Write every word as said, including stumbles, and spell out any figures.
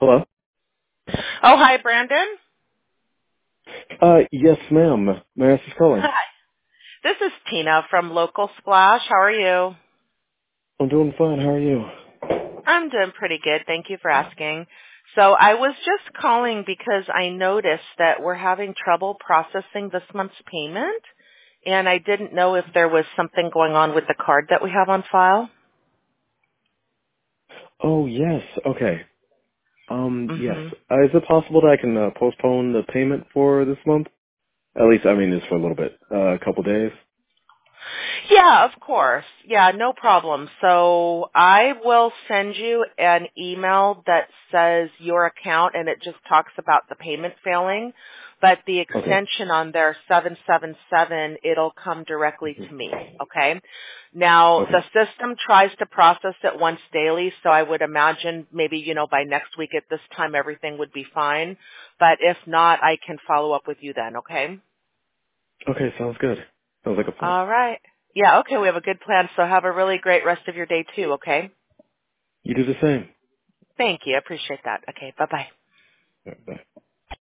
Hello? Oh, hi, Brandon. Uh, yes, ma'am. May I ask who's calling? Hi. This is Tina from Local Splash. How are you? I'm doing fine. How are you? I'm doing pretty good. Thank you for asking. So I was just calling because I noticed that we're having trouble processing this month's payment, and I didn't know if there was something going on with the card that we have on file. Oh, yes. Okay. Um, yes. Mm-hmm. Uh, is it possible that I can uh, postpone the payment for this month? At least, I mean, just for a little bit. Uh, a couple days? Yeah, of course. Yeah, no problem. So I will send you an email that says your account and it just talks about the payment failing, but the Okay. extension on there seven seven seven, it'll come directly hmm to me, okay? Now, the Okay. system tries to process it once daily, so I would imagine maybe, you know, by next week at this time everything would be fine, but if not, I can follow up with you then, okay? Okay, sounds good. Sounds like a plan. All right. Yeah, okay, we have a good plan, so have a really great rest of your day too, okay? You do the same. Thank you. I appreciate that. Okay, bye-bye. All right, bye.